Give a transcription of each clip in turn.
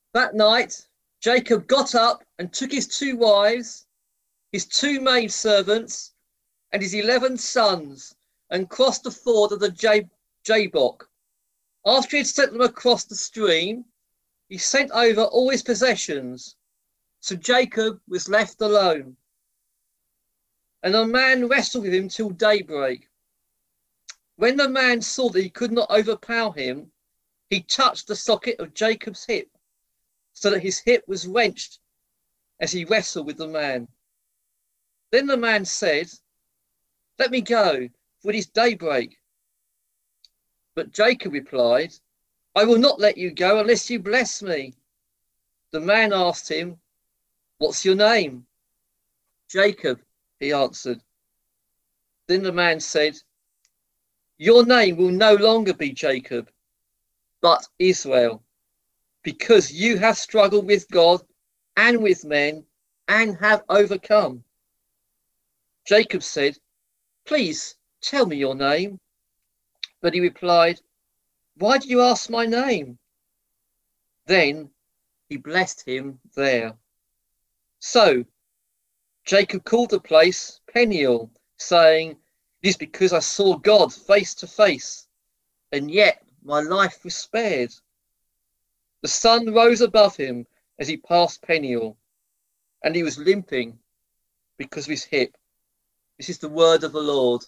That night, Jacob got up and took his 2 wives, his 2 maidservants, and his 11 sons, and crossed the ford of the Jabbok. After he had sent them across the stream, he sent over all his possessions. So Jacob was left alone. And a man wrestled with him till daybreak. When the man saw that he could not overpower him, he touched the socket of Jacob's hip, so that his hip was wrenched as he wrestled with the man. Then the man said, "Let me go, for it is daybreak." But Jacob replied, "I will not let you go unless you bless me." The man asked him, "What's your name?" "Jacob," he answered. Then the man said, "Your name will no longer be Jacob, but Israel, because you have struggled with God and with men and have overcome." Jacob said, "Please tell me your name." But he replied, "Why do you ask my name?" Then he blessed him there. So Jacob called the place Peniel, saying, "It is because I saw God face to face, and yet my life was spared." The sun rose above him as he passed Peniel, and he was limping because of his hip. This is the word of the Lord.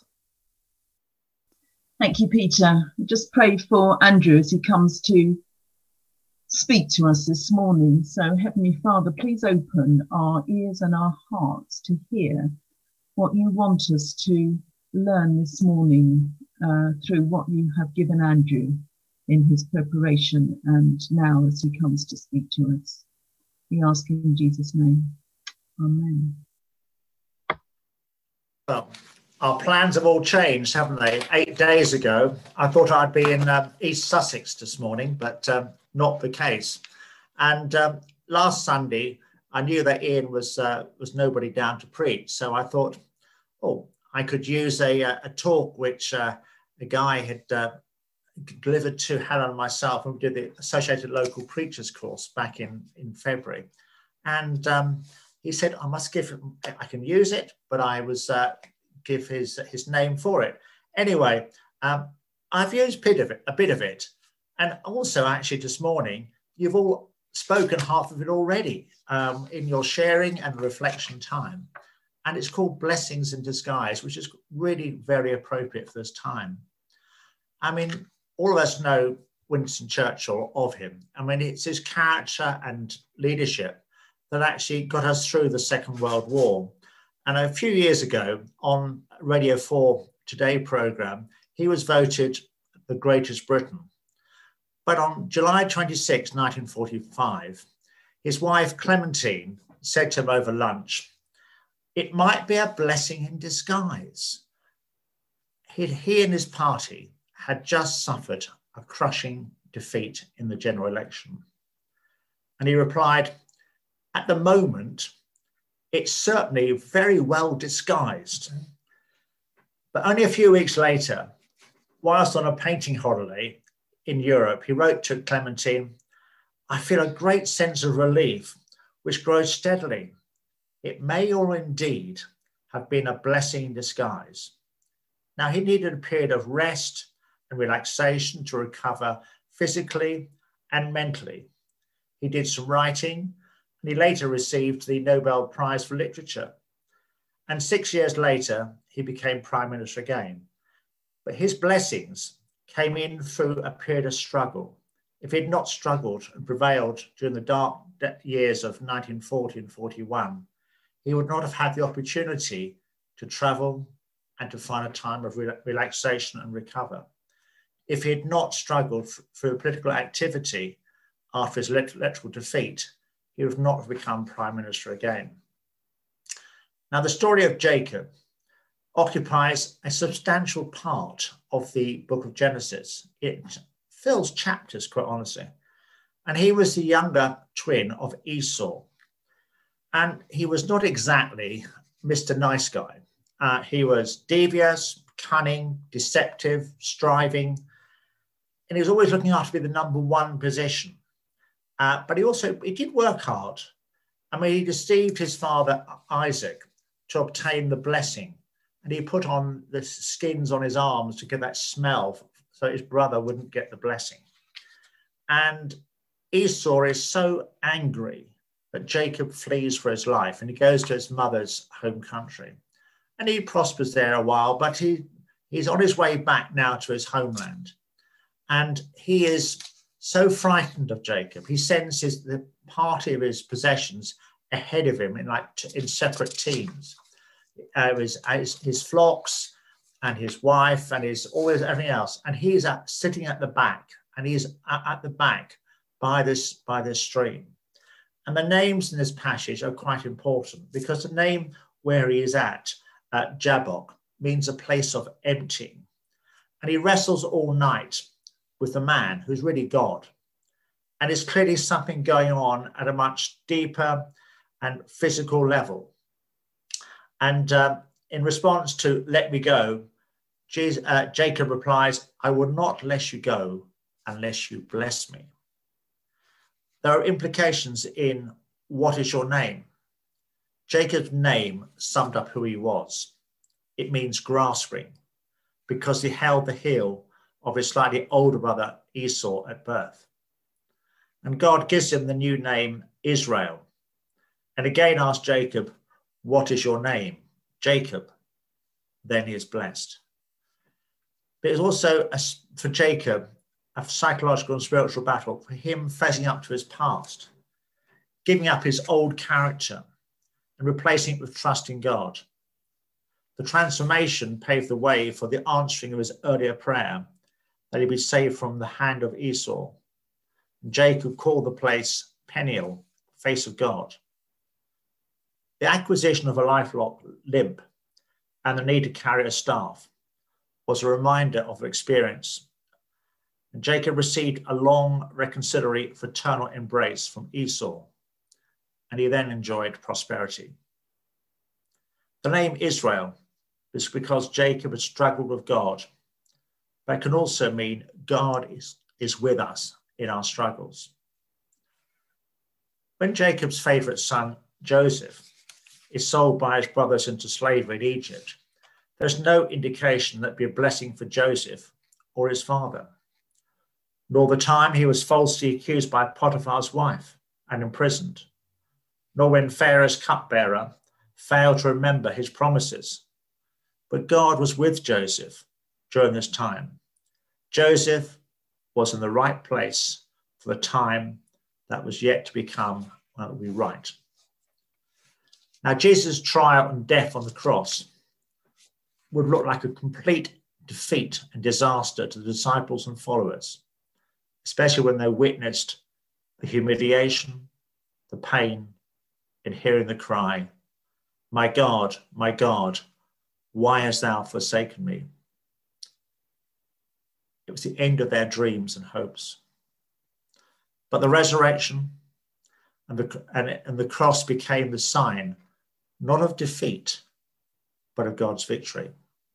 Thank you, Peter. Just pray for Andrew as he comes to speak to us this morning. So, Heavenly Father, please open our ears and our hearts to hear what you want us to learn this morning through what you have given Andrew in his preparation and now as he comes to speak to us. We ask in Jesus' name. Amen. Well, our plans have all changed, haven't they? 8 days ago, I thought I'd be in East Sussex this morning, but not the case. And last Sunday, I knew that Ian was nobody down to preach, so I thought, oh, I could use a talk which a guy had delivered to Helen and myself, and we did the Associated Local Preachers course back in February. And he said, I can use it, but I was give his name for it. Anyway, I've used a bit of it. And also actually this morning, you've all spoken half of it already in your sharing and reflection time. And it's called Blessings in Disguise, which is really very appropriate for this time. I mean, all of us know Winston Churchill of him. I mean, it's his character and leadership that actually got us through the Second World War. And a few years ago on Radio 4 Today programme, he was voted the greatest Briton. But on July 26, 1945, his wife Clementine said to him over lunch, "It might be a blessing in disguise." He and his party had just suffered a crushing defeat in the general election. And he replied, "At the moment, it's certainly very well disguised." But only a few weeks later, whilst on a painting holiday in Europe, he wrote to Clementine, "I feel a great sense of relief, which grows steadily. It may or indeed have been a blessing in disguise." Now, he needed a period of rest and relaxation to recover physically and mentally. He did some writing, and he later received the Nobel Prize for Literature. And 6 years later, he became Prime Minister again. But his blessings came in through a period of struggle. If he had not struggled and prevailed during the dark years of 1940 and 41, he would not have had the opportunity to travel and to find a time of relaxation and recover. If he had not struggled through political activity after his electoral defeat, he would not have become Prime Minister again. Now, the story of Jacob occupies a substantial part of the book of Genesis. It fills chapters, quite honestly. And he was the younger twin of Esau. And he was not exactly Mr. Nice Guy. He was devious, cunning, deceptive, striving, and he was always looking after the number one position. But he did work hard. I mean, he deceived his father Isaac to obtain the blessing, and he put on the skins on his arms to get that smell so his brother wouldn't get the blessing. And Esau is so angry that Jacob flees for his life, and he goes to his mother's home country. And he prospers there a while, but he's on his way back now to his homeland. And he is so frightened of Jacob. He sends the party of his possessions ahead of him in separate teams. His flocks and his wife and everything else. And he's sitting at the back, and he's at the back by this stream. And the names in this passage are quite important, because the name where he is at Jabbok, means a place of emptying. And he wrestles all night with the man who's really God. And there's clearly something going on at a much deeper and physical level. And in response to "let me go," Jacob replies, "I will not let you go unless you bless me." There are implications in what is your name. Jacob's name summed up who he was. It means grasping, because he held the heel of his slightly older brother Esau at birth. And God gives him the new name Israel, and again asks Jacob, "What is your name?" Jacob. Then he is blessed. But it's also, for Jacob, a psychological and spiritual battle, for him facing up to his past, giving up his old character and replacing it with trust in God. The transformation paved the way for the answering of his earlier prayer, that he be saved from the hand of Esau. And Jacob called the place Peniel, face of God. The acquisition of a lifelong limp and the need to carry a staff was a reminder of experience. And Jacob received a long reconciliatory fraternal embrace from Esau, and he then enjoyed prosperity. The name Israel is because Jacob had struggled with God, but it can also mean God is with us in our struggles. When Jacob's favorite son, Joseph, is sold by his brothers into slavery in Egypt, there's no indication that be a blessing for Joseph or his father, nor the time he was falsely accused by Potiphar's wife and imprisoned, nor when Pharaoh's cupbearer failed to remember his promises. But God was with Joseph during this time. Joseph was in the right place for the time that was yet to become right. Now, Jesus' trial and death on the cross would look like a complete defeat and disaster to the disciples and followers, especially when they witnessed the humiliation, the pain, in hearing the cry, my God, why hast thou forsaken me?" It was the end of their dreams and hopes. But the resurrection and the cross became the sign, not of defeat, but of God's victory.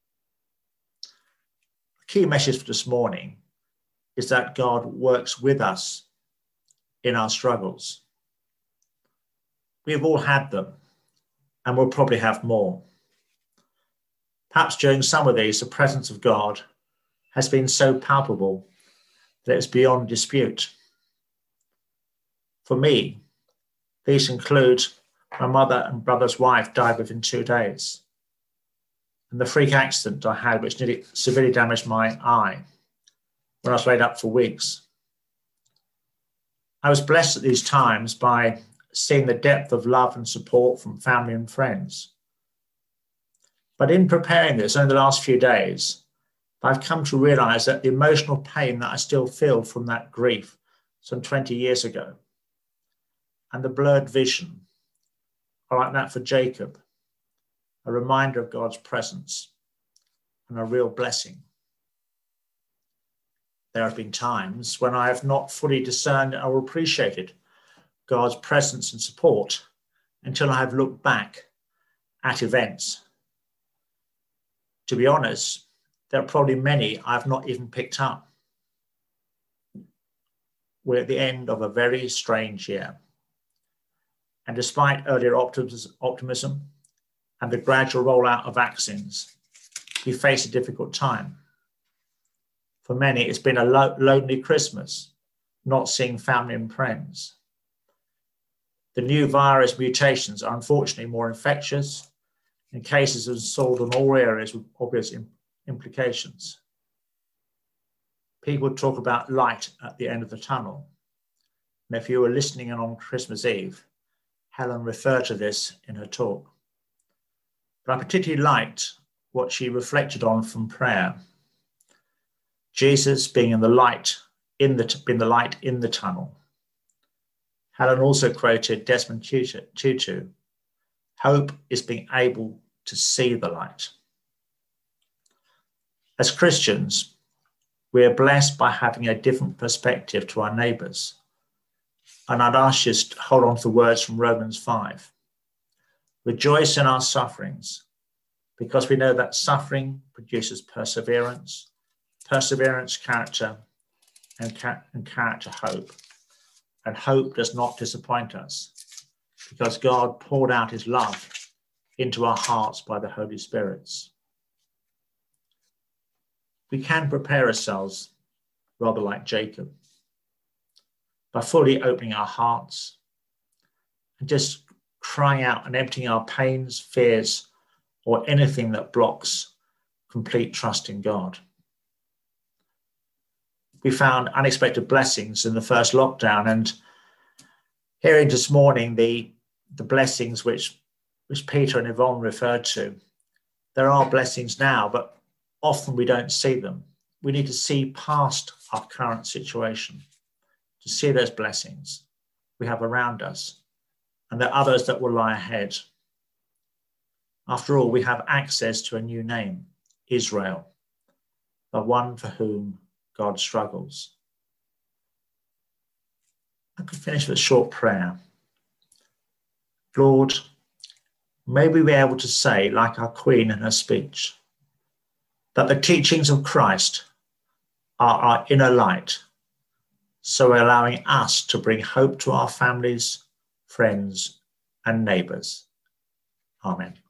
The key message for this morning is that God works with us in our struggles. We've all had them, and we'll probably have more. Perhaps during some of these, the presence of God has been so palpable that it's beyond dispute. For me, these include my mother and brother's wife died within 2 days, and the freak accident I had, which nearly severely damaged my eye when I was laid up for weeks. I was blessed at these times by seeing the depth of love and support from family and friends. But in preparing this over the last few days, I've come to realize that the emotional pain that I still feel from that grief some 20 years ago and the blurred vision are like that for Jacob, a reminder of God's presence and a real blessing. There have been times when I have not fully discerned or appreciated God's presence and support until I have looked back at events. To be honest, there are probably many I've not even picked up. we're at the end of a very strange year. And despite earlier optimism and the gradual rollout of vaccines, we face a difficult time. For many, it's been a lonely Christmas, not seeing family and friends. The new virus mutations are unfortunately more infectious, and cases have soared in all areas with obvious implications. People talk about light at the end of the tunnel. And if you were listening in on Christmas Eve, Helen referred to this in her talk. But I particularly liked what she reflected on from prayer. Jesus being in the light in the tunnel. Helen also quoted Desmond Tutu, hope is being able to see the light. As Christians, we are blessed by having a different perspective to our neighbours. And I'd ask you to hold on to the words from Romans 5. Rejoice in our sufferings, because we know that suffering produces perseverance, perseverance, character, and character, hope. And hope does not disappoint us, because God poured out his love into our hearts by the Holy Spirits. We can prepare ourselves, rather like Jacob, by fully opening our hearts and just crying out and emptying our pains, fears, or anything that blocks complete trust in God. We found unexpected blessings in the first lockdown, and hearing this morning the blessings which Peter and Yvonne referred to, there are blessings now, but often we don't see them. We need to see past our current situation to see those blessings we have around us, and there are others that will lie ahead. After all, we have access to a new name, Israel, the one for whom God struggles. I could finish with a short prayer. Lord, may we be able to say, like our Queen in her speech, that the teachings of Christ are our inner light, so allowing us to bring hope to our families, friends, and neighbours. Amen.